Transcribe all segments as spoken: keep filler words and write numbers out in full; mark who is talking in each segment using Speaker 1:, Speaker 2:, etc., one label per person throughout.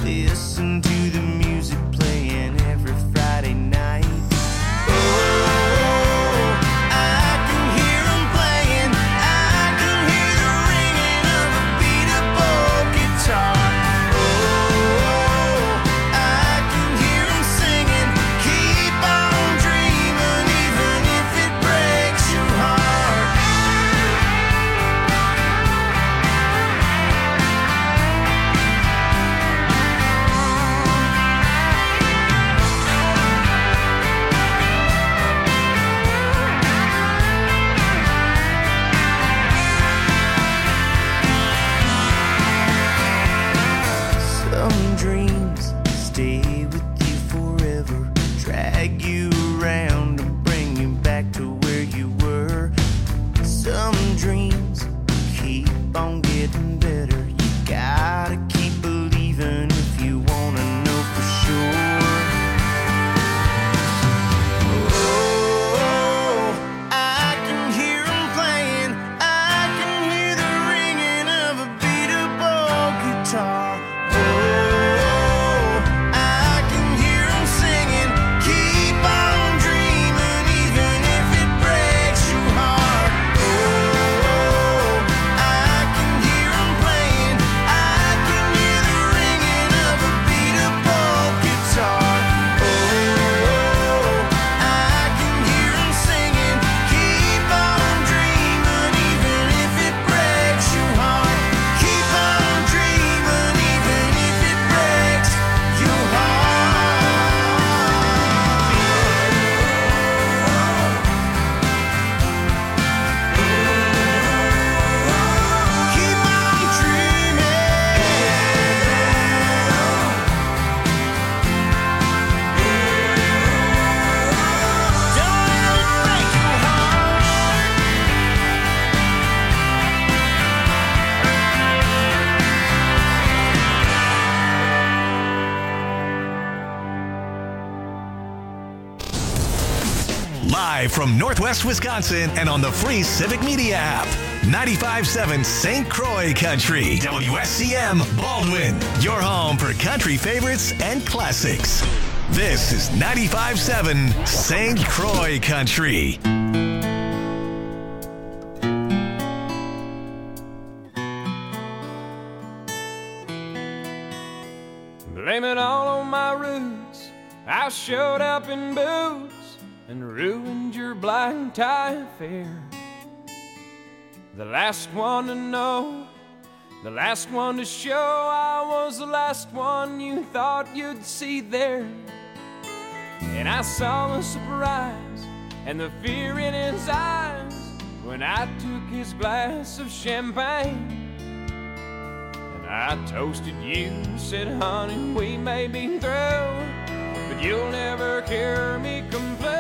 Speaker 1: Listen to the music playing every Friday night.
Speaker 2: Live from Northwest Wisconsin and on the free Civic Media app. ninety-five point seven Saint Croix Country. W S C M Baldwin. Your home for country favorites and classics. This is ninety-five point seven Saint Croix Country.
Speaker 3: Blame it all on my roots. I showed up in boots and ruined your black tie affair. The last one to know, the last one to show, I was the last one you thought you'd see there. And I saw the surprise and the fear in his eyes when I took his glass of champagne. And I toasted you, said, honey, we may be through, but you'll never hear me complain.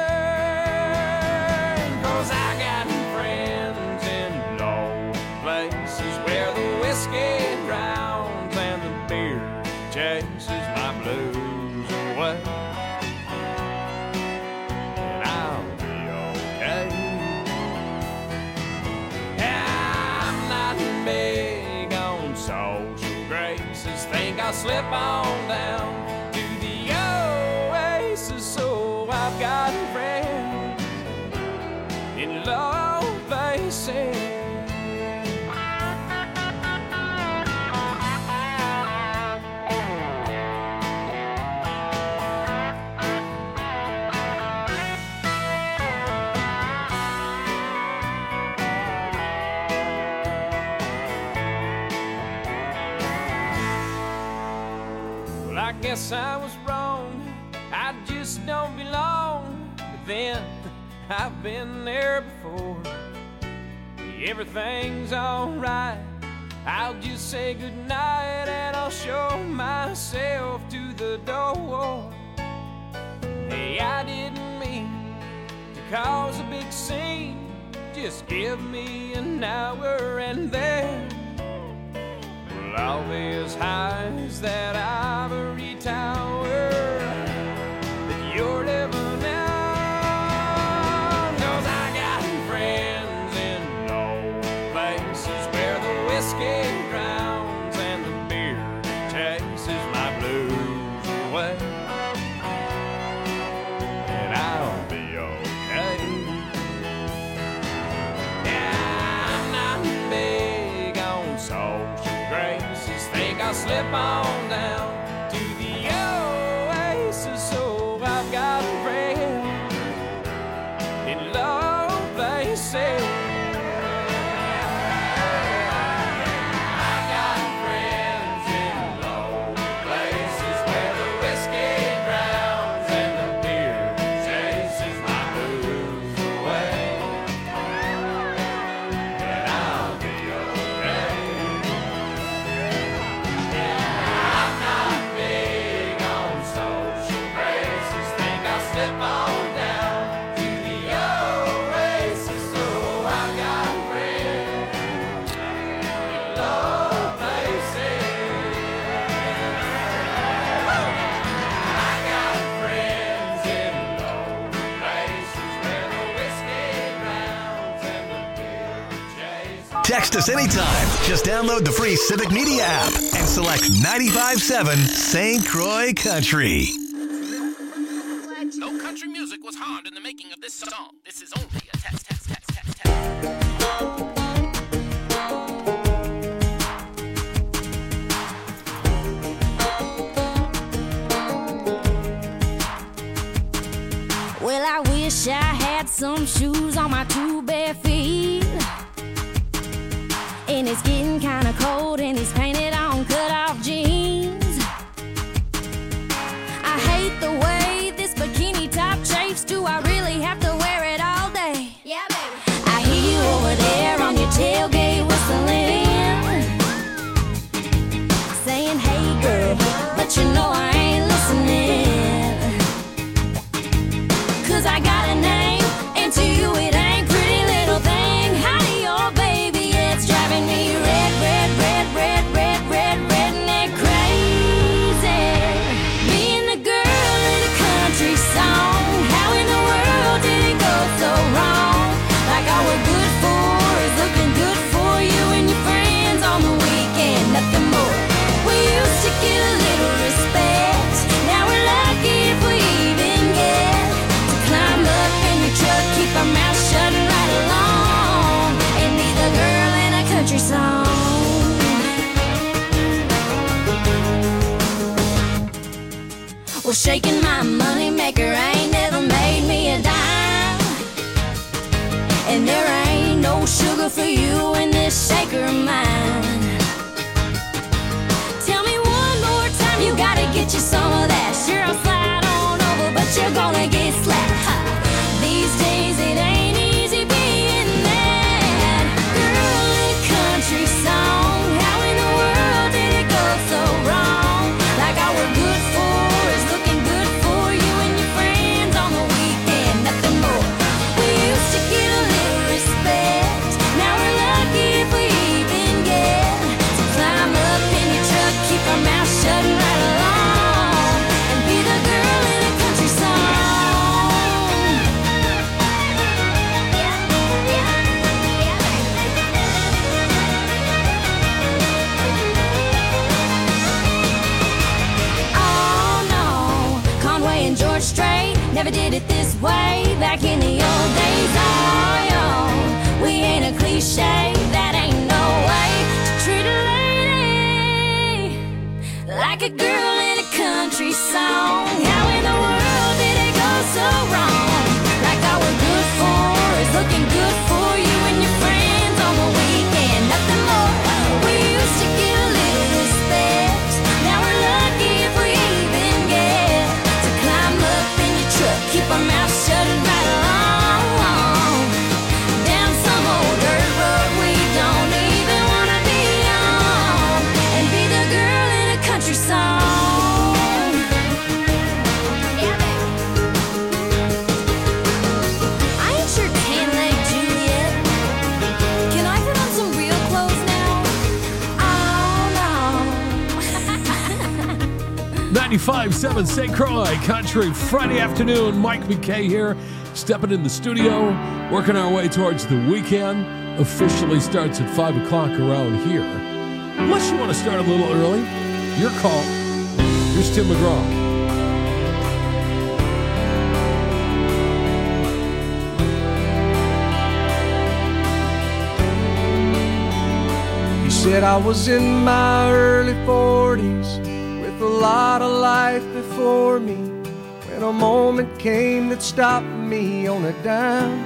Speaker 3: 'Cause I got friends in low places where the whiskey drowns and the beer chases my blues away. And I'll be okay. I'm not big on social graces. Think I'll slip on down so I've got friends in low places. Well, I guess I was wrong. I just don't belong, but then I've been there before. Everything's alright, I'll just say goodnight and I'll show myself to the door. Hey, I didn't mean to cause a big scene, just give me an hour and then well, all these highs that ivory tower you're living now. 'Cause I got friends in low places where the whiskey drowns and the beer chases my blues. way, and I'll be okay. Yeah, I'm not big on social graces. Think I'll slip on down to the oasis, so I've got a friend in low places.
Speaker 2: Text us anytime. Just download the free Civic Media app and select ninety-five point seven Saint Croix Country.
Speaker 4: No country music was harmed in the making of this song. This is only a test, test, test, test, test.
Speaker 5: Well, I wish I had some shoes on my two bare feet. And it's getting kinda cold in these painted on cut-off jeans. I hate the way this bikini top chafes. Do I really have to wear it all day? Yeah, baby. I hear you over there on your tailgate whistling, saying, hey girl, but you know I ain't listening. Cause I got a name, and to you it ain't pretty little thing. Howdy, oh baby, it's driving me red, red, red, red, red, red, redneck crazy. Being the girl in a country song, how in the world did it go so wrong? Like all we're good for is looking good for you and your friends on the weekend, nothing more. We used to get a little respect, now we're lucky if we even get to climb up in your truck, keep our mouth shut and ride along, and be the girl in a country song. Well, shaking my money maker ain't never made me a dime, and there ain't no sugar for you in this shaker of mine. Tell me one more time, you gotta get you some of that. Sure, I'll slide on over, but you're gonna get slapped. Ha. These days it ain't easy being that girl in a country song. How in the world did it go so wrong? Like all we're good for is looking good for you and your friends on the weekend, nothing more. We used to get a little respect, now we're lucky if we even get to climb up in your truck, keep our mouth shut and ride along, and be the girl in a country song. Oh no, Conway and George Strait never did it this way back in the old days. Oh, yo, we ain't a cliche, that ain't no way to treat a lady like a girl in a country song. How in the world did it go so wrong? Like all we're good for is looking good for you and your friends on the weekend, nothing more. We used to get a little respect, now we're lucky if we even get to climb up in your truck, keep our mouth shut and ride along, down some old dirt road we don't even wanna be on, and be the girl in a country song. Yeah, baby. I ain't your tan-leg Juliet. Can I put on some real clothes now? Oh no.
Speaker 6: ninety-five point seven Saint Croix Country, Friday afternoon. Mike McKay here, stepping in the studio, working our way towards the weekend. Officially starts at five o'clock around here. Unless you want to start a little early, your call. Here's Tim McGraw.
Speaker 7: said I was in my early forties with a lot of life before me, when a moment came that stopped me on a dime.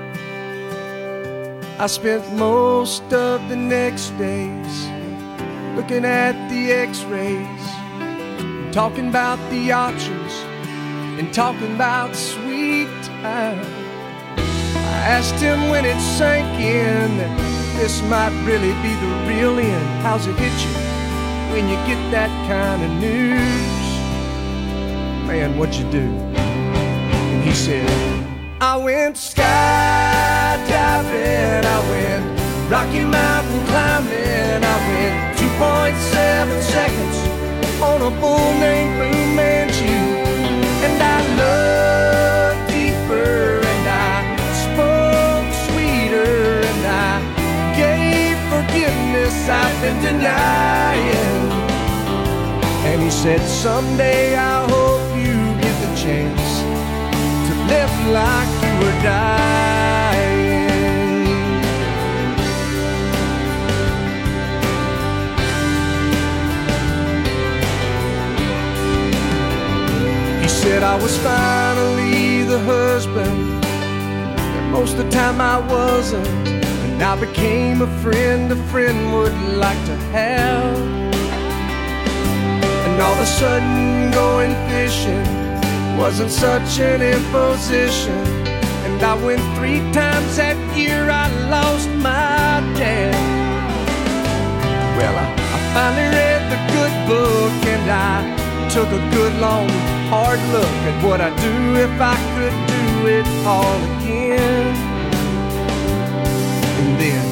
Speaker 7: I spent most of the next days looking at the x-rays, talking about the options and talking about sweet time. I asked him when it sank in that this might really be the real end. How's it hit you when you get that kind of news? Man, what'd you do? And he said, I went skydiving, I went Rocky Mountain climbing, I went two point seven seconds on a bull named Fu Manchu. And I looked deeper and I spoke sweeter and I gave forgiveness I've been denying. And he said, someday I hope you get the chance to live like you were dying. He said I was finally the husband that most of the time I wasn't, and I became a friend a friend would like to have. And all of a sudden going fishing wasn't such an imposition, and I went three times that year. I lost my dad. Well, I, I finally read the good book, and I took a good long hard look at what I'd do if I could do it all again. And then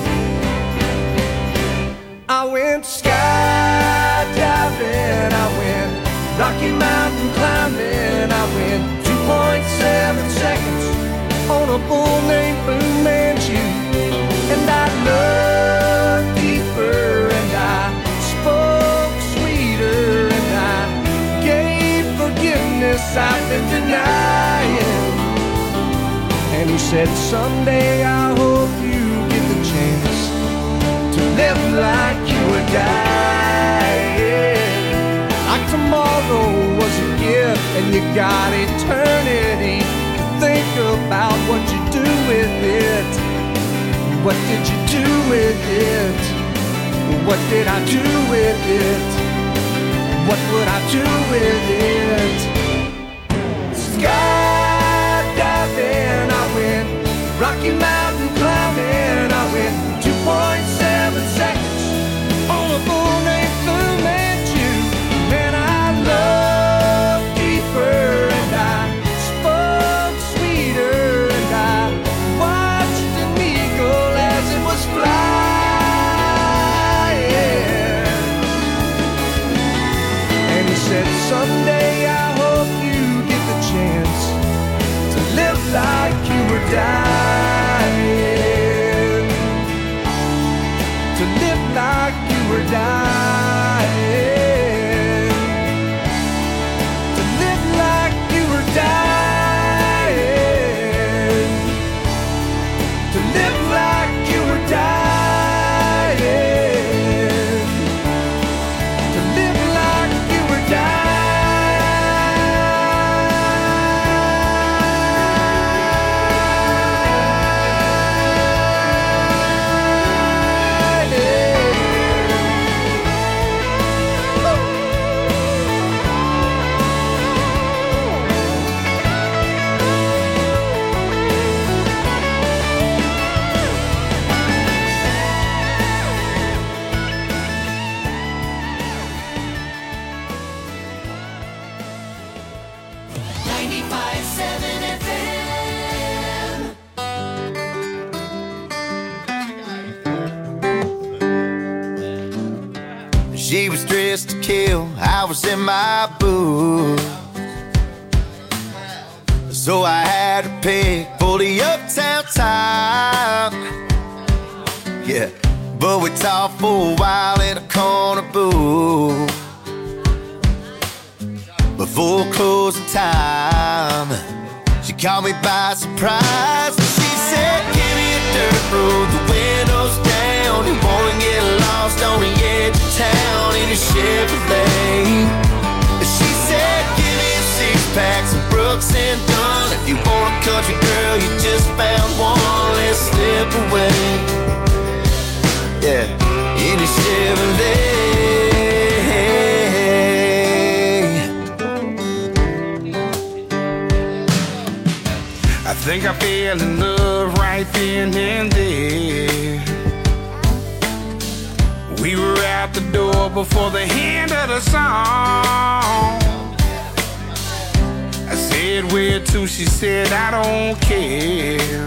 Speaker 7: I went skydiving, I went Rocky Mountain climbing, I went two point seven seconds on a bull named Fu Manchu. And I looked deeper and I spoke sweeter and I gave forgiveness I've been denying. And he said, someday I hope you get the chance to live like you were dying. Like tomorrow was a gift and you got eternity to think about what you do with it. What did you do with it? What did I do with it? What would I do with it? Skydiving, I went Rocky Mountain climbing, I went two point seven seconds on a bull named Fu Manchu. And I looked deeper and I spoke sweeter and I watched an eagle as it was flying. And he said, someday I hope you get the chance to live like you were dying. To live like you were dying. To live like you were dying. To live like you were dying. To live like you were dying.
Speaker 5: ninety-five seven F M.
Speaker 1: She was dressed to kill, I was in my booth. So I had to pick for the uptown time. Yeah, but we talked for a while in a corner booth. Before closing time, she caught me by surprise. She said, give me a dirt road, the windows down, you wanna get lost on the edge of town in a Chevrolet. She said, give me six packs of Brooks and Dunn. If you want a country girl, you just found one. Let's slip away. Yeah, in a Chevrolet.
Speaker 8: I think I fell in love right then and there. We were out the door before the end of the song. I said, where to? She said, I don't care.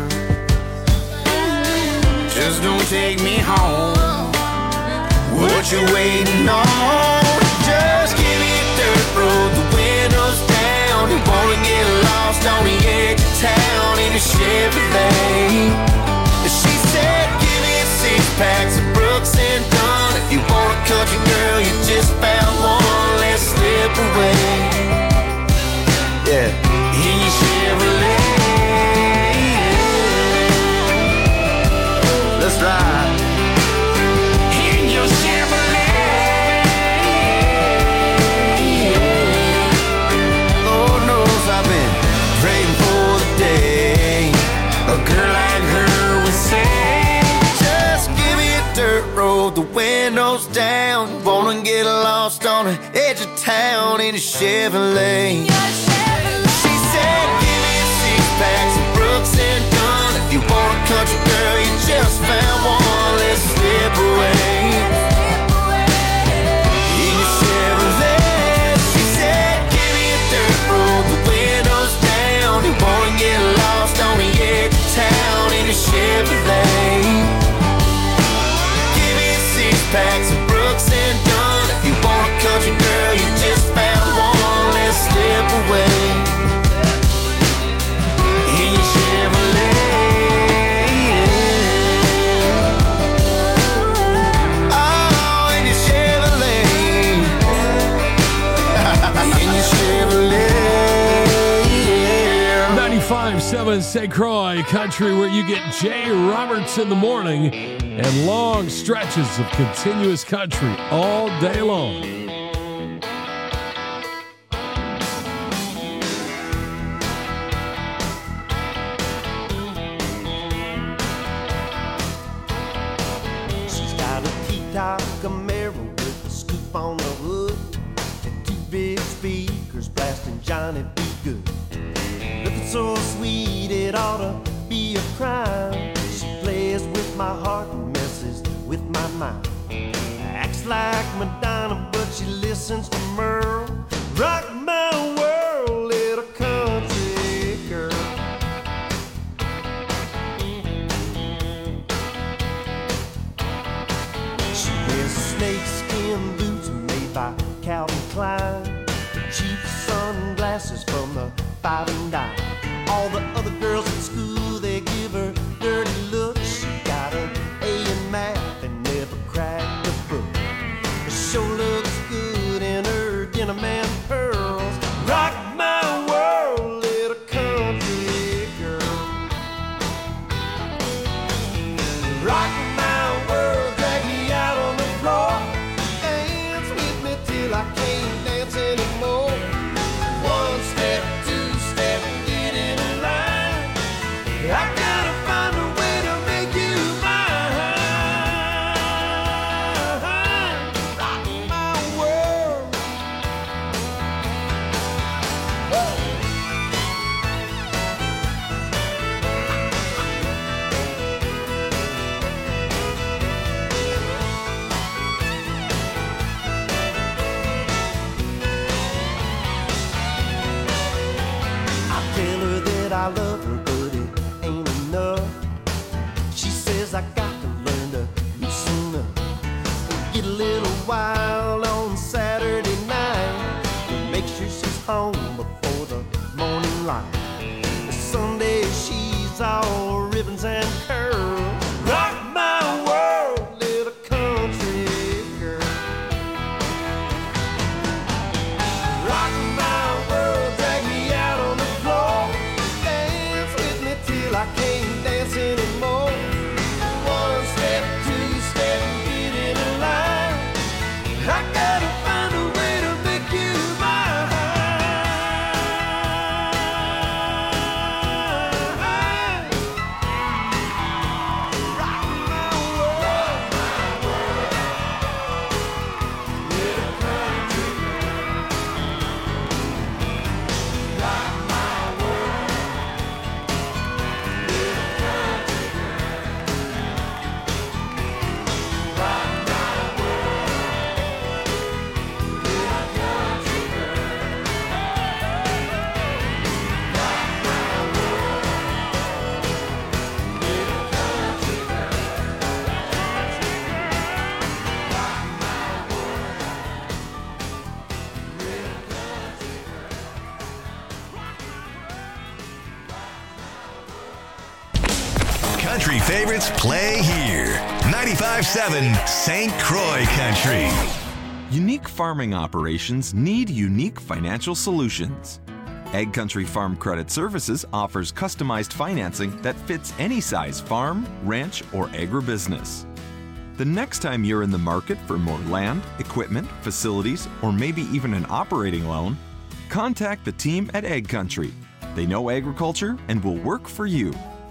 Speaker 8: Just don't take me home.
Speaker 1: What you waiting on? Just give me a dirt road, the windows down. You wanna get lost on the edge of town in a Chevrolet. She said, give me six packs of Brooks and Dunn. If you want a country girl, you just found one. Let's slip away. Yeah, in your Chevrolet. Let's ride.
Speaker 8: In your Chevrolet.
Speaker 1: Lord knows I've been praying for the day a girl like her would say, just give me a dirt road, the windows down. Wanna get lost on the edge of town in a Chevrolet. She said, give me six packs of Brooks and Dunn. If you want a country girl, you just found one. Let's slip away. In your Chevrolet. She said, give me a dirt road, the windows down. You wanna get lost on the edge of town in a Chevrolet. Give me six packs of Brooks and Dunn. If you want a country girl, you just found one. Let's slip away. In your Chevrolet. Oh, in your Chevrolet. In your Chevrolet.
Speaker 6: ninety-five seven Saint Croix Country, where you get Jay Roberts in the morning and long stretches of continuous country all day long.
Speaker 7: She's got a T-top Camaro with a scoop on the hood and two big speakers blasting Johnny B. Good. Looking so sweet it ought to be a crime. She plays with my heart and messes with my mind. Acts like Madonna, but she listens to Merle. Rock my world, little country girl. She wears snakeskin boots made by Calvin Klein, cheap sunglasses from the Five and Dime. All the other girls at school, they give her dirty looks. She got an A in math and never cracked a book. She sure looks good in her denim and pearls. Rock my world, little country girl. Rock my world, drag me out on the floor. Dance with me till I can't dance anymore. One step, two step, get in line. I gotta find a way to make you mine. Rock my world. I tell her that I love her, but it ain't enough. She says I got to learn to loosen up. Get a little wild on Saturday night. Make sure she's home before the morning light. Sunday she's all ribbons and curls. Rock my world, little country girl. Rock my world, drag me out on the floor. Dance with me till I can't dance anymore. One step, two step, get in
Speaker 2: country favorites play here. ninety-five point seven Saint Croix Country.
Speaker 9: Unique farming operations need unique financial solutions. Ag Country Farm Credit Services offers customized financing that fits any size farm, ranch, or agribusiness. The next time you're in the market for more land, equipment, facilities, or maybe even an operating loan, contact the team at Ag Country. They know agriculture and will work for you.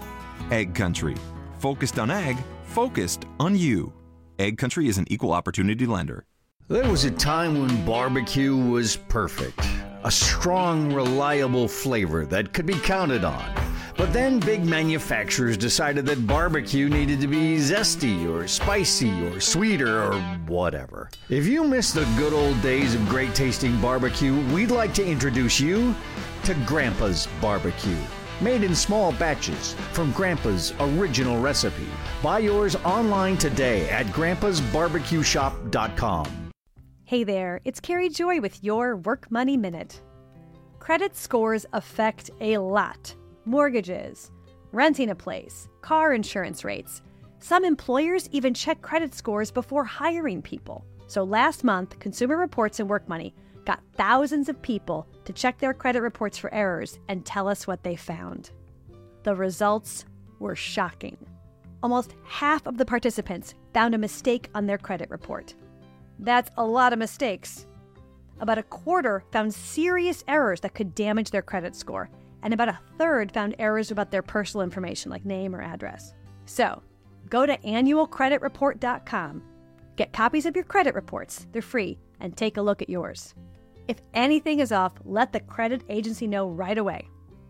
Speaker 9: Ag Country. Focused on ag, focused on you. Ag Country is an equal opportunity lender.
Speaker 10: There was a time when barbecue was perfect. A strong, reliable flavor that could be counted on. But then big manufacturers decided that barbecue needed to be zesty or spicy or sweeter or whatever. If you miss the good old days of great tasting barbecue, we'd like to introduce you to Grandpa's Barbecue. Made in small batches from Grandpa's original recipe. Buy yours online today at grandpas barbecue shop dot com.
Speaker 11: Hey there, it's Carrie Joy with your Work Money Minute. Credit scores affect a lot. Mortgages, renting a place, car insurance rates. Some employers even check credit scores before hiring people. So last month, Consumer Reports and Work Money got thousands of people to check their credit reports for errors and tell us what they found. The results were shocking. Almost half of the participants found a mistake on their credit report. That's a lot of mistakes. About a quarter found serious errors that could damage their credit score, and about a third found errors about their personal information like name or address. So, go to annual credit report dot com, get copies of your credit reports, they're free, and take a look at yours. If anything is off, let the credit agency know right away.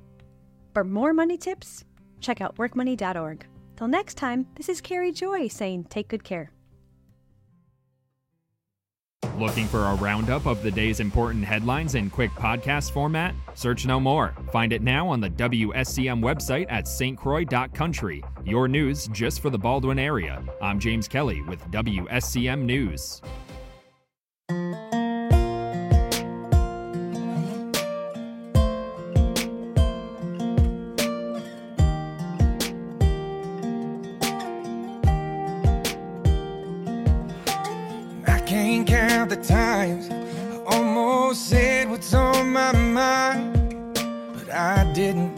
Speaker 11: For more money tips, check out work money dot org. Till next time, this is Carrie Joy saying take good care.
Speaker 12: Looking for a roundup of the day's important headlines in quick podcast format? Search no more. Find it now on the W S C M website at s t croix dot country. Your news just for the Baldwin area. I'm James Kelly with W S C M News.
Speaker 8: Can't count the times I almost said what's on my mind, but I didn't.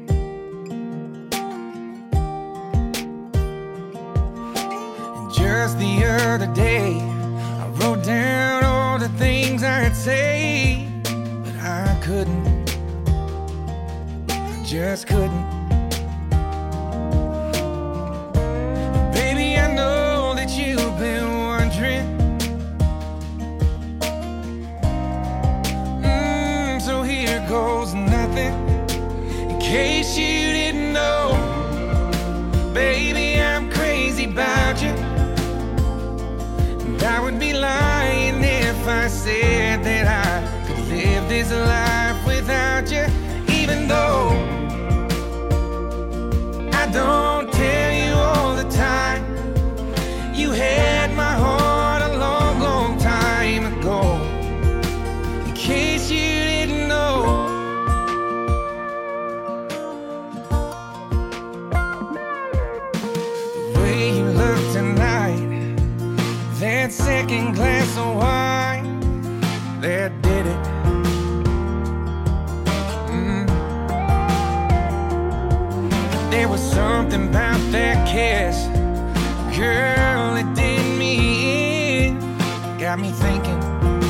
Speaker 8: And just the other day I wrote down all the things I'd say, but I couldn't. I just couldn't. Baby, I know that you've been wondering. Goes nothing. In case you didn't know, baby, I'm crazy about you. And I would be lying if I said that I could live this life without you. Even though I don't tell you all the time, you had my heart a long, long time ago. In case you didn't know. That second glass of wine that did it. Mm. There was something about that kiss, girl, it did me in. Got me thinking,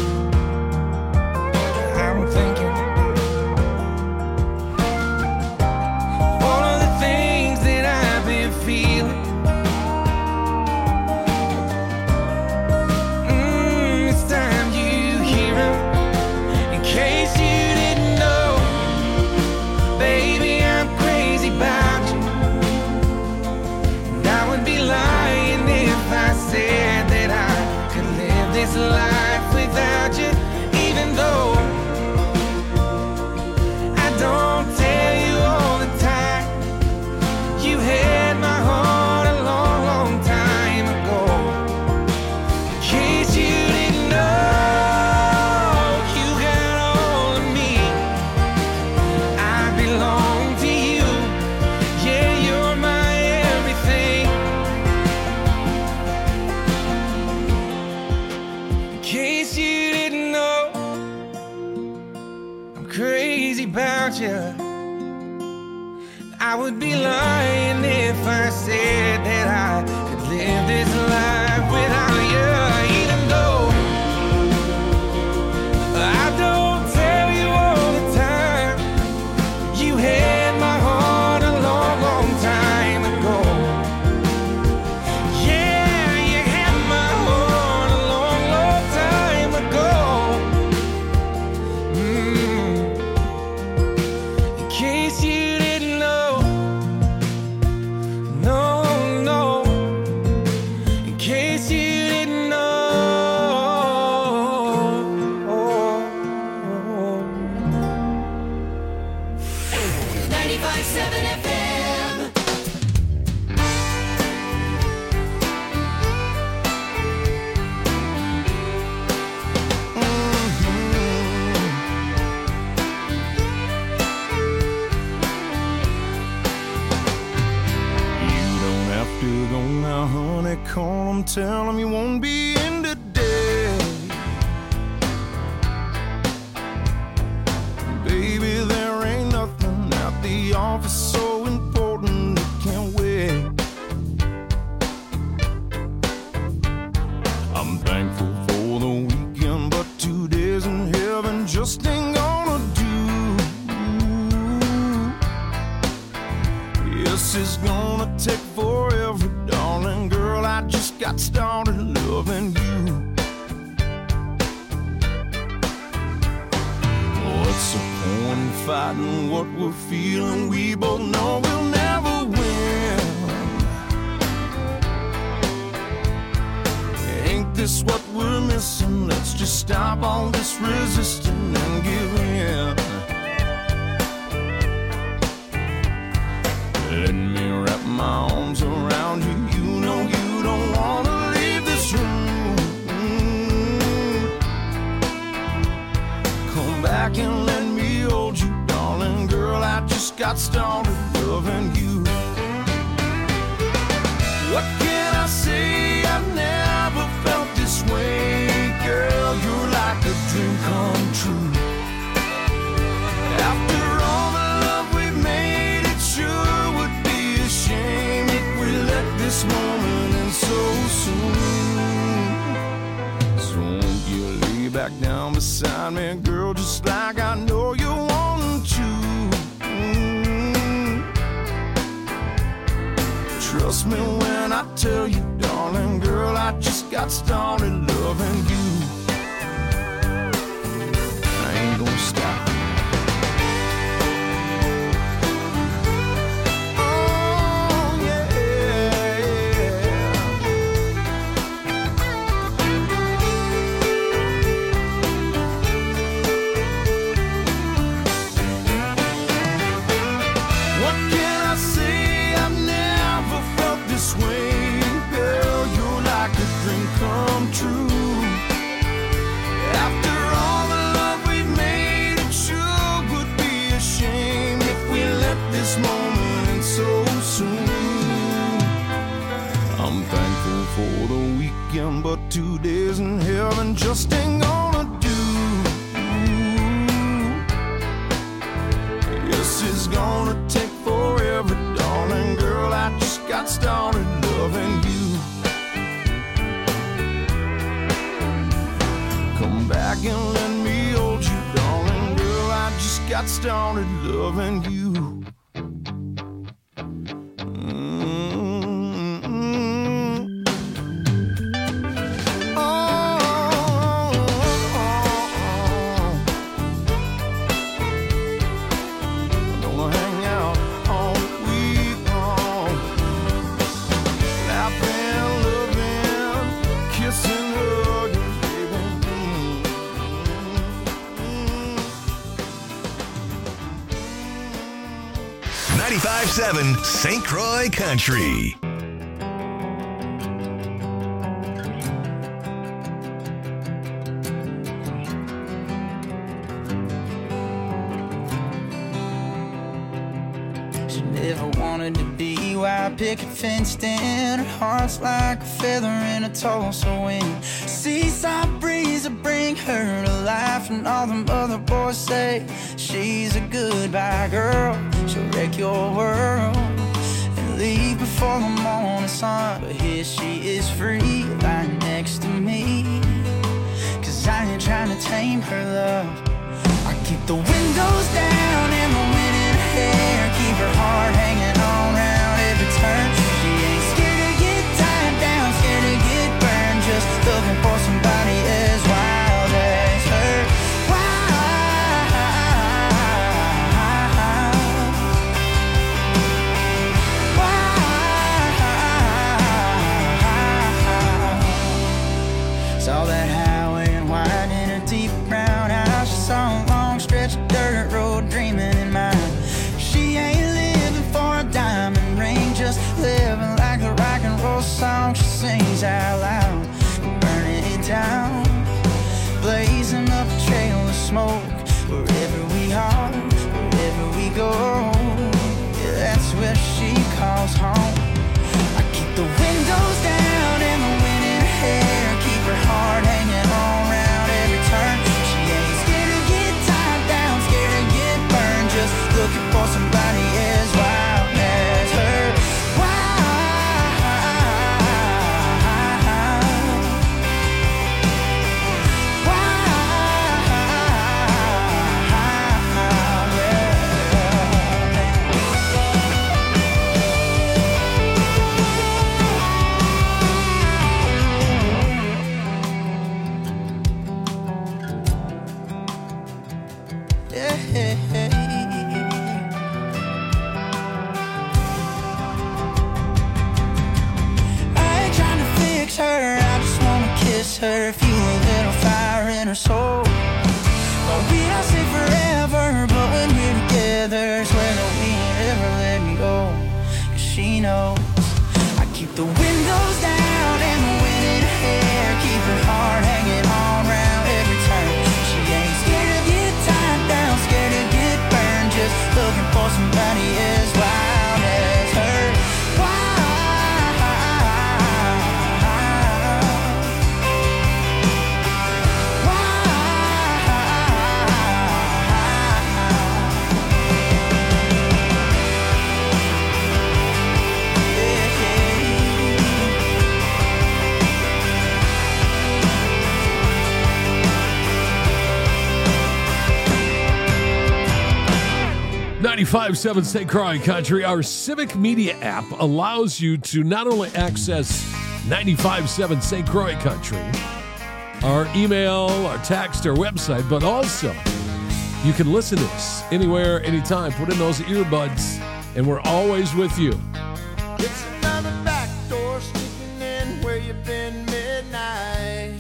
Speaker 8: I'm thinking all of the things that I've been feeling. Said that I could live this life without you, even though I don't tell you all the time. You had my heart a long, long time ago. In case you didn't know, you got all of me. I belong to you. Yeah, you're my everything. crazy about you. I would be lying if I said that I could live this life without you. Even though I don't tell you all the time, you had my heart a long, long time ago. Yeah, you had my heart a long, long time ago. Mm. In case you didn't know, no, no. In case you didn't know.
Speaker 5: ninety-five seven F M.
Speaker 1: You don't have to go now, honey. Call them, tell them you won't be in today. Baby, there ain't nothing at the office so important it can't wait. I'm thankful for the weekend, but two days in heaven just ain't gonna do. Yes, it's gonna take forever, darling girl. I just got started loving you. What's the point in fighting what we're feeling? We both know we'll never win. Ain't this what we're missing? Let's just stop all this resisting and give in. Let me wrap my arms around you. You know you don't wanna leave this room. Come back and let me hold you, darling girl. I just got started loving you. What can I say? I've never felt this way, girl. You're like a dream come true. After all the love we've made, it sure would be a shame if we let this moment end so soon. So won't you lay back down beside me, girl, just like I know you want to. Mm. Trust me when I tell you, darling girl, I just got started loving you. I ain't gonna stop. What can I say? I've never felt this way, girl. You're like a dream come true. After all the love we've made, it sure would be a shame if we let this moment end so soon. I'm thankful for the weekend, but two days in heaven just ain't gonna do. Yes, it's gonna take forever, darling girl. I just got started loving you. Come back and let me hold you, darling girl. I just got started loving you.
Speaker 2: ninety-five seven Saint Croix Country.
Speaker 13: She never wanted to be white picket fenced in. Her heart's like a feather in a Tulsa wind. Seaside breeze memories that bring her to life. And all them other boys say she's a goodbye girl. She'll wreck your world and leave before the morning sun. But here she is free, lying next to me. Cause I ain't trying to tame her love. I keep the windows down and the wind in her hair. Keep her heart hanging on round every turn. She ain't scared to get tied down, scared to get burned. Just looking for somebody as wild as her. Saw that highway and wide in a deep brown house. She saw a long stretch of dirt road dreaming in mind. She ain't living for a diamond ring, just living like the rock and roll song she sings out loud. Burning it down, blazing up a trail of smoke. Wherever we are, wherever we go, yeah, that's where she calls home. I keep the windows down and the wind in her hair. Keep her heart hanging on round every turn. She ain't scared to get tied down, scared to get burned. Just looking for somebody as wild as her. Her, feel a little fire in her soul. Well, we don't say forever, but when we're together, swear that we ain't ever let me go. Cause she knows I keep the windows down and the wind in her hair. Keep her heart hanging on round every turn. She ain't scared to get tied down, scared to get burned. Just looking for somebody as wild as her.
Speaker 6: ninety-five point seven Saint Croix Country. Our Civic Media app allows you to not only access ninety-five point seven Saint Croix Country, our email, our text, our website, but also you can listen to us anywhere, anytime. Put in those earbuds, and we're always with you.
Speaker 1: It's another back door sneaking in where you've been midnight.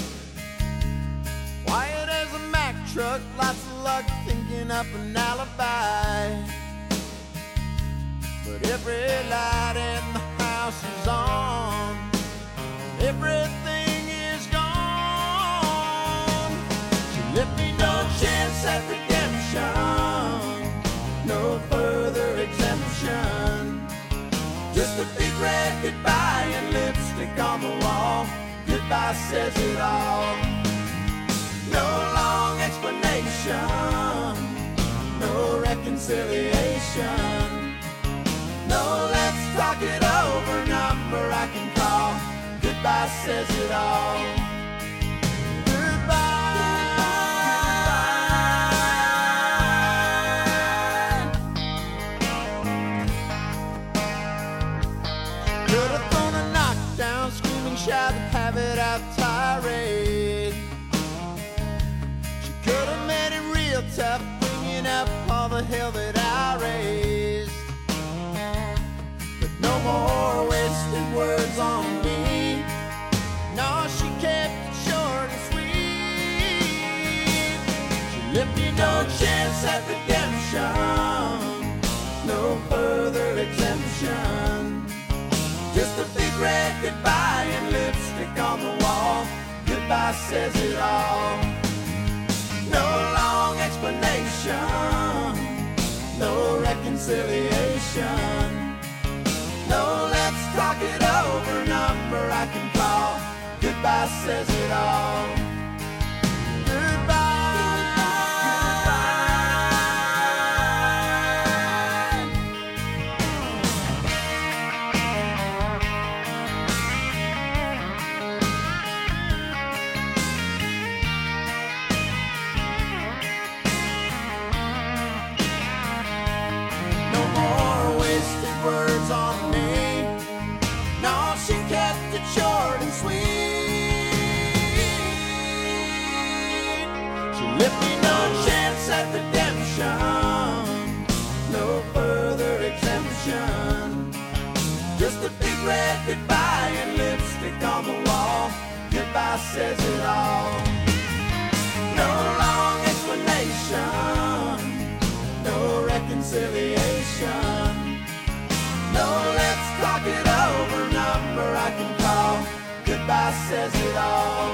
Speaker 1: Quiet as a Mack truck, lots of luck thinking up an alibi. But every light in the house is on, everything is gone. She left me no chance at redemption, no further exemption. Just a big red goodbye and lipstick on the wall. Goodbye says it all. No long explanation, no reconciliation. No, let's talk it over, number I can call. Goodbye says it all. Shout and have it out tirade. She could have made it real tough, bringing up all the hell that I raised. But no more wasted words on me. No, she kept it short and sweet. She left me no chance at redemption, no further exemption. Just a big red goodbye and lipstick on the wall. Goodbye says it all. No long explanation, no reconciliation. No, let's talk it over, number I can call. Goodbye says it all. reconciliation. No, let's talk it over. Number I can call. Goodbye says it all.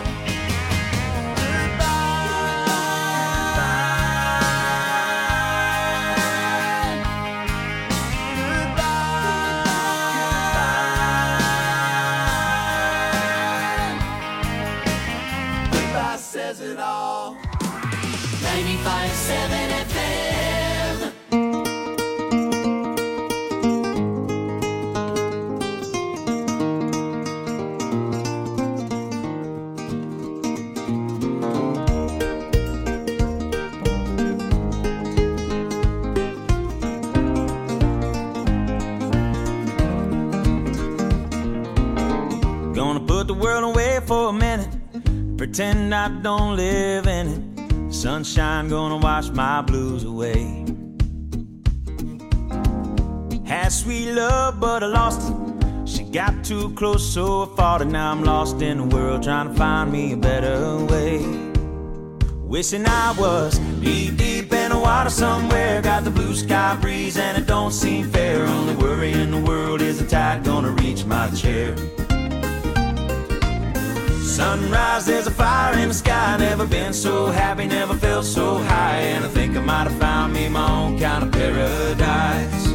Speaker 1: Says it all. ninety-five point seven F M.
Speaker 14: Gonna put the world away for a minute. Pretend I don't live in it. Sunshine gonna wash my blues away. Had sweet love, but I lost it. She got too close, so I fought it. Now I'm lost in the world, trying to find me a better way. Wishing I was deep, deep in the water somewhere. Got the blue sky breeze, and it don't seem fair. Only worry in the world is the tide gonna reach my chair. Sunrise, there's a fire in the sky. Never been so happy, never felt so high. And I think I might have found me my own kind of paradise.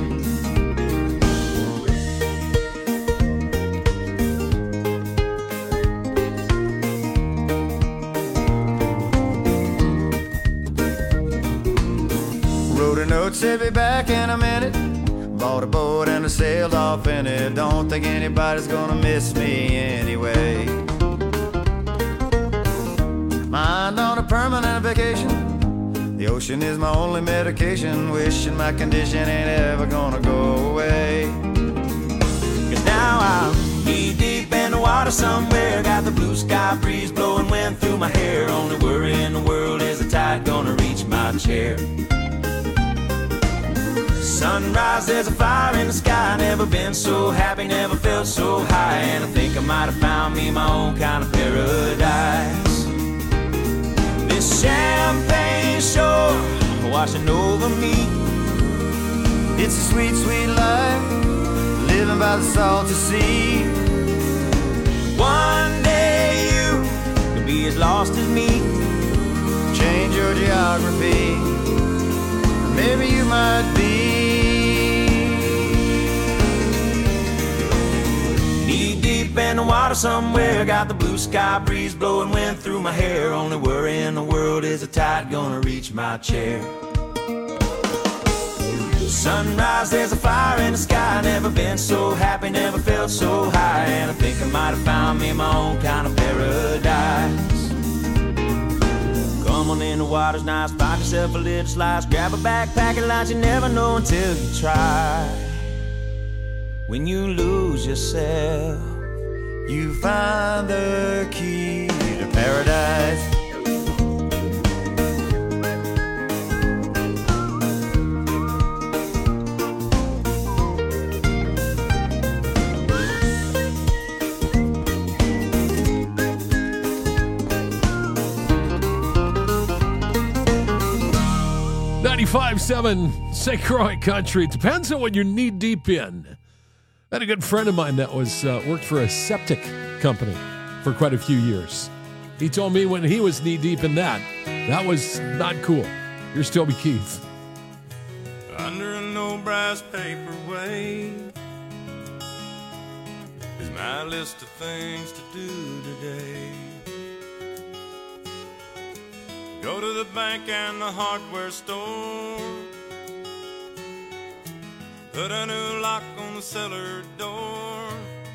Speaker 10: Wrote a note, said be back in a minute. Bought a boat and I sailed off in it. Don't think anybody's gonna miss me anyway. Mind on a permanent vacation. The ocean is my only medication. Wishing my condition ain't ever gonna go away.
Speaker 14: Cause now I'm knee deep in the water somewhere. Got the blue sky breeze blowing wind through my hair. Only worry in the world is the tide gonna reach my chair. Sunrise, there's a fire in the sky. Never been so happy, never felt so high. And I think I might have found me my own kind of paradise. This champagne shore washing over me.
Speaker 10: It's a sweet, sweet life, living by the salty sea.
Speaker 14: One day you could be as lost as me.
Speaker 10: Change your geography, maybe you might be.
Speaker 14: Knee deep in the water somewhere. Got the blue sky breeze blowing wind through my hair. Only worry in the world is the tide gonna reach my chair. Sunrise, there's a fire in the sky. Never been so happy, never felt so high. And I think I might have found me my own kind of paradise. Come on in, the water's nice. Find yourself a little slice. Grab a backpack and lunch. You never know until you try. When you lose yourself,
Speaker 10: you find the key to paradise.
Speaker 6: ninety-five point seven Saint Croix Country. It depends on what you're knee deep in. I had a good friend of mine that was uh, worked for a septic company for quite a few years. He told me when he was knee deep in that, that was not cool. You're Toby Keith.
Speaker 8: Under an old brass paperweight is my list of things to do today. Go to the bank and the hardware store. Put a new lock on the cellar door.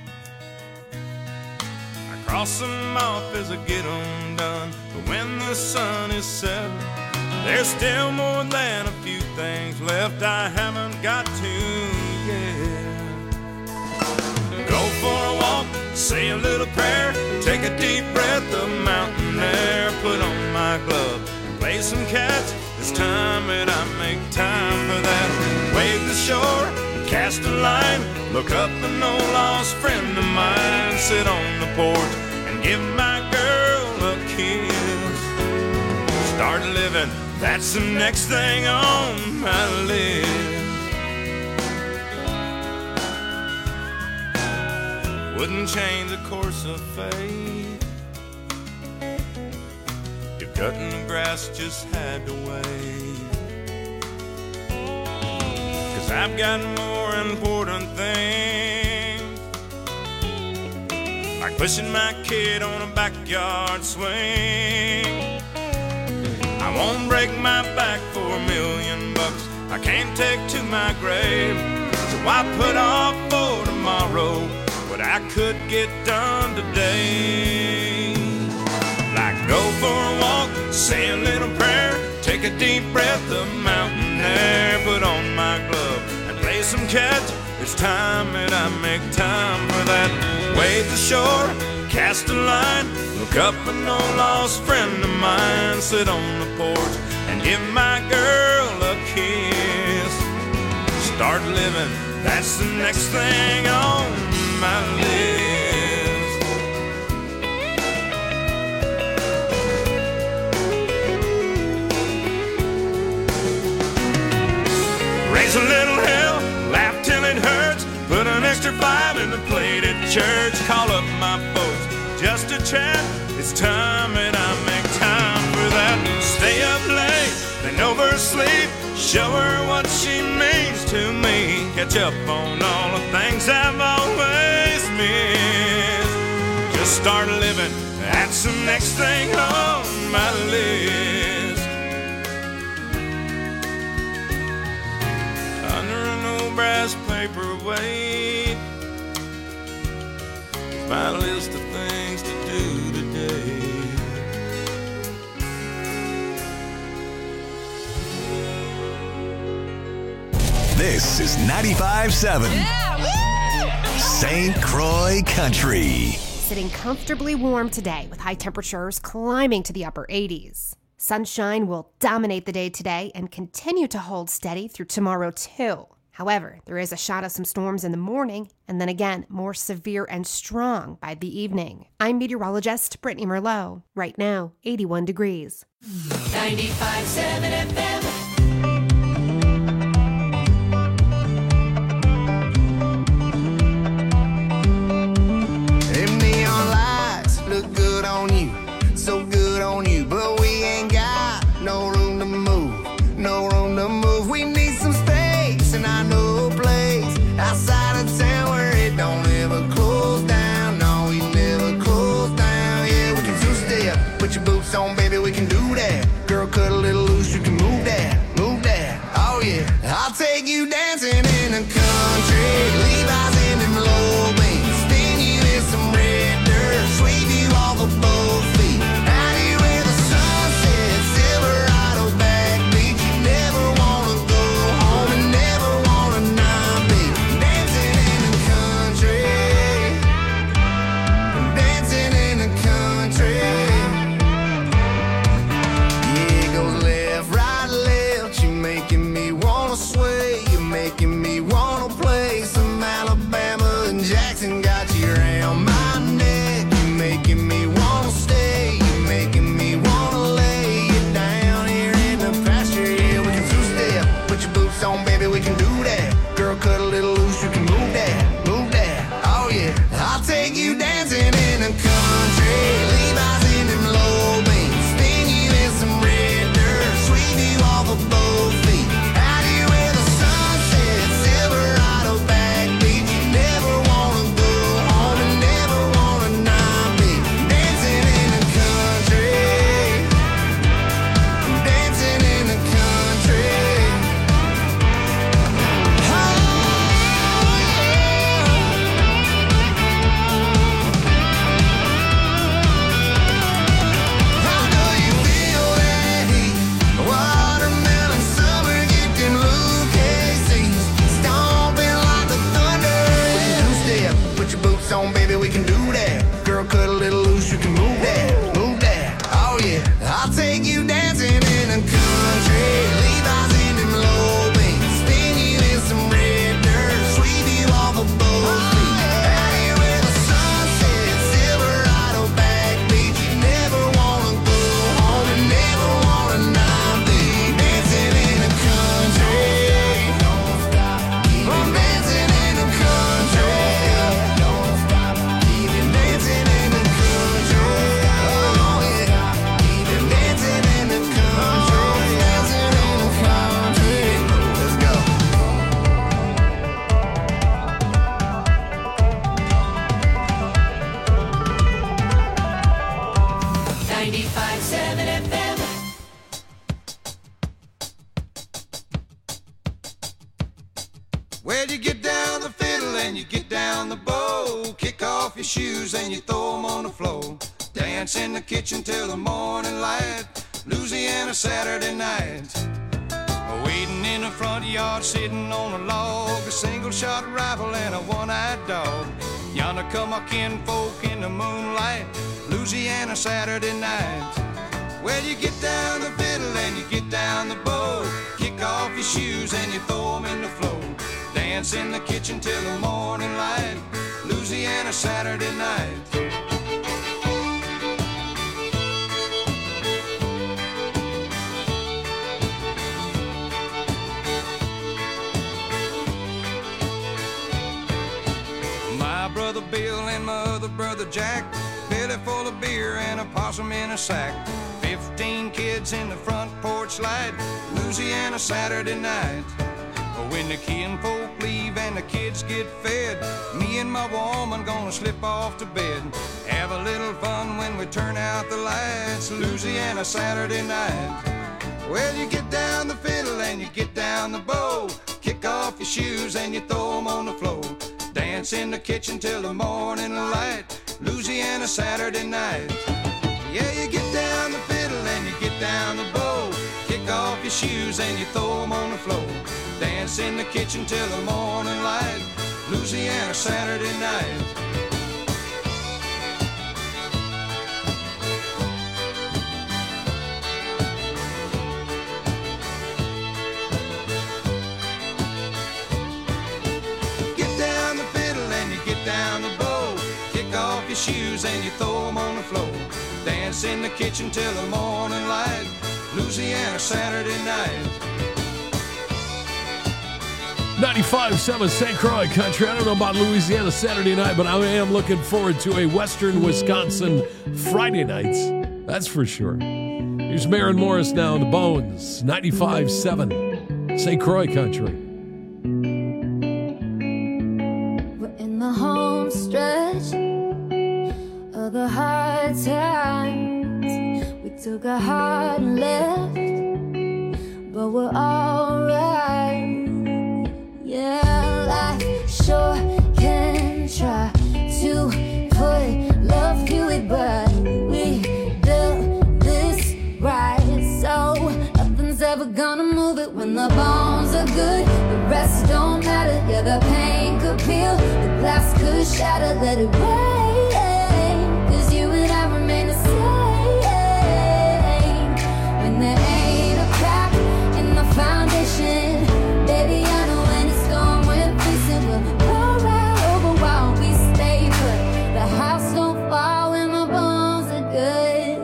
Speaker 8: I cross them off as I get them done. But when the sun is setting, there's still more than a few things left I haven't got to yet. Go for a walk, say a little prayer, take a deep breath of mountain air, put on my glove, play some catch. It's time that I make time for that. Wave the shore, cast a line, look up an old lost friend of mine, sit on the porch and give my girl a kiss. Start living, that's the next thing on my list. wouldn't change the course of fate. Your cutting the grass just had to wait. 'Cause I've got more important things, like pushing my kid on a backyard swing. I won't break my back for a million bucks I can't take to my grave. So I put off for tomorrow what I could get done today. Like go for a walk, say a little prayer, take a deep breath of mountain air, put on my glove and play some catch. It's time that I make time for that. Wade the shore, cast a line, look up an old lost friend of mine, sit on the porch and give my girl a kiss. Start living, that's the next thing on my list. Raise a little hell, laugh till it hurts, put an extra five in the plate at church, call up my folks just to chat. It's time that I make time for that. Stay up late, then oversleep, show her what she means to me, catch up on all the things I've always missed. Just start living, that's the next thing on my list. Under an old brass paperweight, my list of things to do today.
Speaker 2: This is ninety-five seven Saint Croix Country.
Speaker 15: Sitting comfortably warm today with high temperatures climbing to the upper eighties. Sunshine will dominate the day today and continue to hold steady through tomorrow too. However, there is a shot of some storms in the morning, and then again, more severe and strong by the evening. I'm meteorologist Brittany Merlot. Right now, eighty-one degrees.
Speaker 16: ninety-five seven F M.
Speaker 7: Them neon lights look good on you, so good on you, but we ain't got no room to move, no room to move. We need some space, and I know a place outside of town where it don't ever close down. No, we never close down. Yeah, we can two-step, put your boots on, baby, we can do that. Girl, cut a little loose, you can move that.
Speaker 1: Well, you get down the fiddle and you get down the bow. Kick off your shoes and you throw 'em on the floor. Dance in the kitchen till the morning light. Louisiana Saturday night. Waiting in the front yard, sitting on a log. A single-shot rifle and a one-eyed dog. Yonder come our kinfolk in the moonlight. Louisiana Saturday night. Well, you get down the fiddle and you get down the bow. Kick off your shoes and you throw 'em in the floor. Dance in the kitchen till the morning light. Louisiana Saturday night. My brother Bill and my other brother Jack, belly full of beer and a possum in a sack. Fifteen kids in the front porch light. Louisiana Saturday night. When the kinfolk leave and the kids get fed, me and my woman gonna slip off to bed. Have a little fun when we turn out the lights. Louisiana Saturday night. Well, you get down the fiddle and you get down the bow. Kick off your shoes and you throw 'em on the floor. Dance in the kitchen till the morning light. Louisiana Saturday night. Yeah, you get down the fiddle and you get down the bow. Kick off your shoes and you throw 'em on the floor. Dance in the kitchen till the morning light. Louisiana Saturday night. Get down the fiddle and you get down the bow. Kick off your shoes and you throw 'em on the floor. Dance in the kitchen till the morning light. Louisiana Saturday night.
Speaker 6: ninety-five seven Saint Croix Country. I don't know about Louisiana Saturday night, but I am looking forward to a Western Wisconsin Friday night. That's for sure. Here's Maren Morris now in the Bones. ninety-five seven Saint Croix Country.
Speaker 5: We're in the home stretch of the hard times. We took a hard left, but we're alright. Yeah, life sure can try to put love to it, but we built this right, so nothing's ever gonna move it. When the bones are good, the rest don't matter. Yeah, the pain could peel, the glass could shatter. Let it rain, 'cause you and I remain the same. When there ain't a crack in the foundation, baby, I know when it's gone, we're facing. We'll go right over while we stay put. The house don't fall when my bones are good.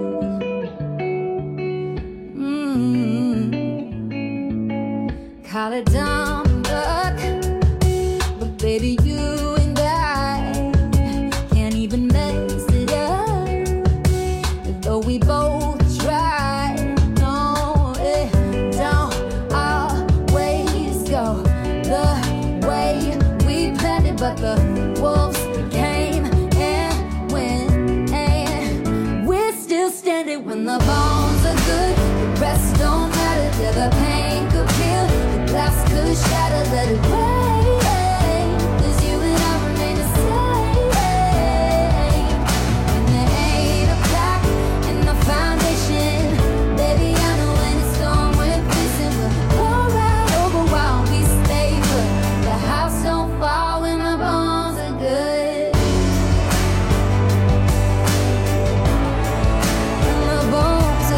Speaker 5: Mm-hmm. Call it dumb luck, but baby, you and I can't even mess it up. Though we both try, no, it don't always go the way we planned it, but the wolves came and went, and we're still standing. When the bones are good, the rest don't matter. Yeah, the pain could peel, the glass could shatter. Let it rain, 'cause you and I remain the same. And there ain't a crack in the foundation, baby, I know when it's gone, we're facing. We'll go right over while we stay put. The house don't fall when my bones are good. When the bones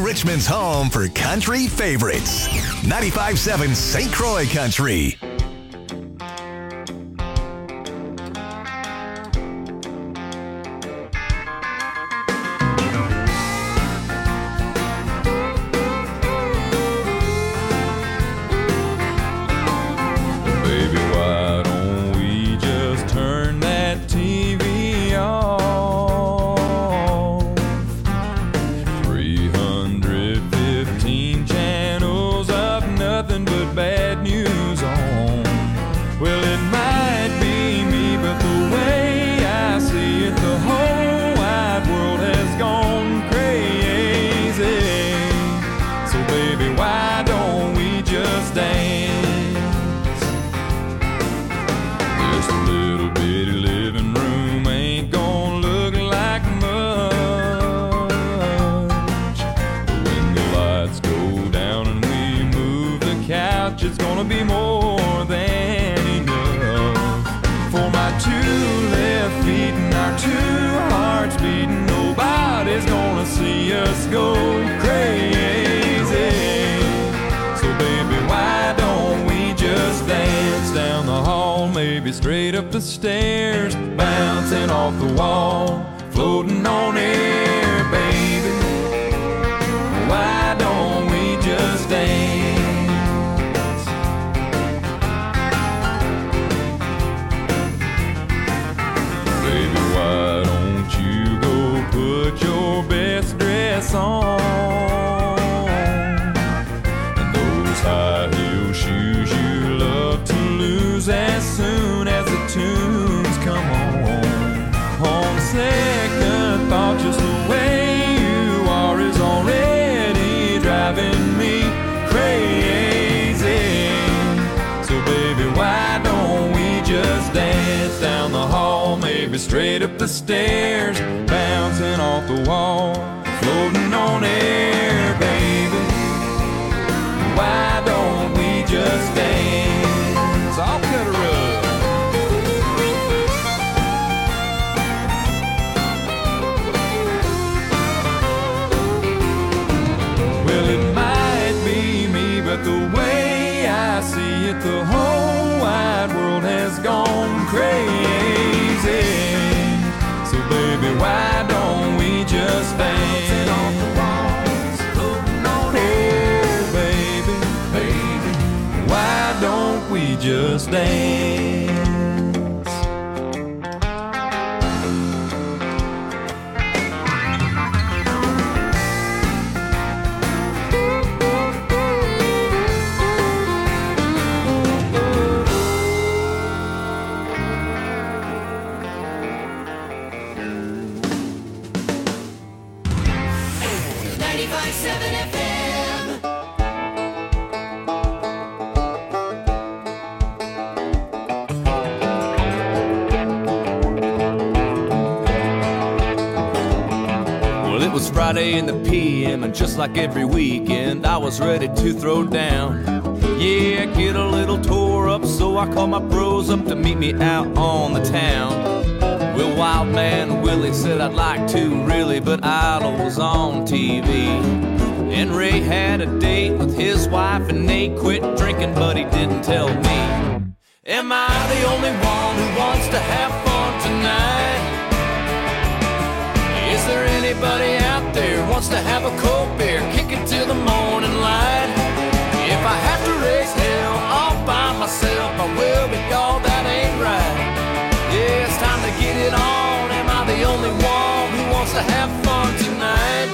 Speaker 2: Richmond's home for country favorites. ninety-five point seven Saint Croix Country.
Speaker 17: Baby, why don't we just turn that T V off? three hundred fifteen channels of nothing but bad news on. Well, it might be me, but the way I see it, the whole wide world has gone crazy. So baby, why don't we just dance? This little bitty living room ain't gonna look like much. When the lights go down and we move the couch, it's gonna be more than enough. For my two left feet and our two hearts beating, nobody's gonna see us go crazy. So baby, why don't we just dance down the hall, maybe straight up the stairs, bouncing off the wall, floating on air, baby. Why don't we just dance? Baby, why don't you go put your best dress on? And those high heel shoes you love to lose as soon as the tunes come on. On second thought, just the way you are is already driving me crazy. So baby, why don't we just dance down the hall, maybe straight up the stairs, bouncing off the wall, floating on air, baby. Why don't we just dance? I'll cut a rug. Well, it might be me, but the way I see it, the whole wide world has gone crazy. So baby, why don't we just dance? Oh, baby, baby, why don't we just dance?
Speaker 16: ninety-five point seven F M.
Speaker 18: Well, it was Friday in the P M, and just like every weekend, I was ready to throw down. Yeah, get a little tore up, so I called my bros up to meet me out on the town. Well, Wild Man Willie said I'd like to, really, but Idol was on T V. And Ray had a date with his wife, and they quit drinking, but he didn't tell me. Am I the only one who wants to have fun tonight? Is there anybody out there who wants to have a cold beer, kick it till the morning light? If I have to raise hell all by myself, I will, but y'all, that ain't right. Yeah, it's time to get it on. Am I the only one who wants to have fun tonight?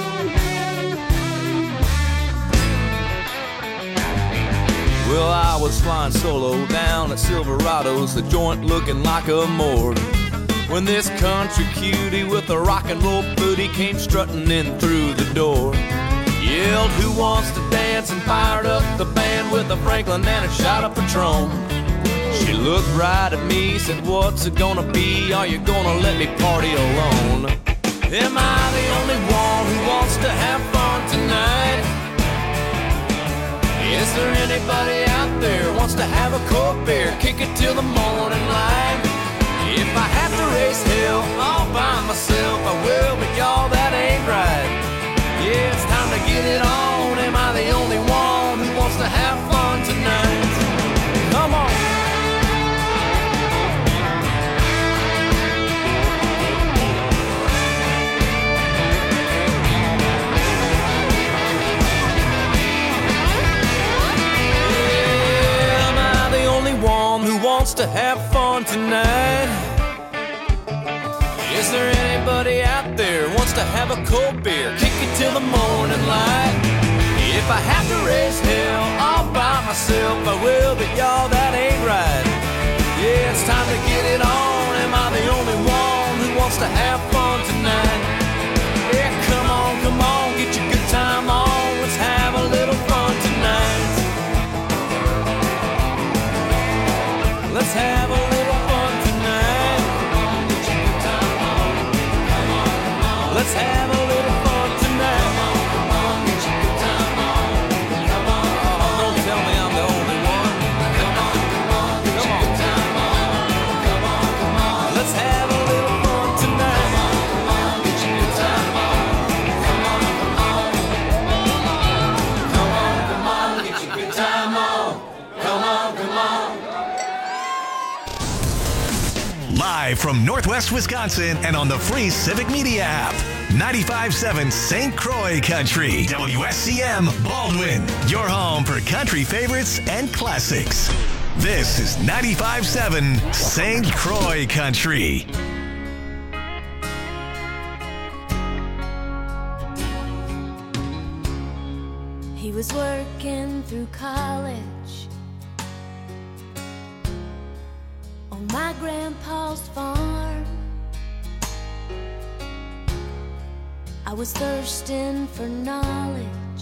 Speaker 18: Well, I was flying solo down at Silverado's, the joint looking like a morgue, when this country cutie with a rock and roll booty came strutting in through the door. Yelled, who wants to dance, and fired up the band with a Franklin and a shot of Patron. She looked right at me, said, what's it gonna be? Are you gonna let me party alone? Am I the only one who wants to have fun tonight? Is there anybody out there who wants to have a cold beer, kick it till the morning light? If I have to raise hell all by myself, I will, but y'all, that ain't right. Yeah, it's time to get it on. to have fun tonight? Is there anybody out there wants to have a cold beer, kick it till the morning light? If I have to raise hell all by myself, I will, but y'all, that ain't right. Yeah, it's time to get it on. Am I the only one who wants to have fun tonight? Yeah, come on, come on, get your good time on. Let's have a little fun tonight. Let's have a little fun tonight. Let's have a little fun tonight. Don't tell me I'm the only one. Come on, come on, come on. Let's have a little fun tonight. Come on, get your good time on. Come on, come on. Come on, come on, get your good time on. Come on, come on.
Speaker 2: Live from Northwest Wisconsin and on the free Civic Media app. ninety-five point seven Saint Croix Country. W S C M Baldwin. Your home for country favorites and classics. This is ninety-five point seven Saint Croix Country.
Speaker 5: He was working through college on my grandpa's farm. I was thirsting for knowledge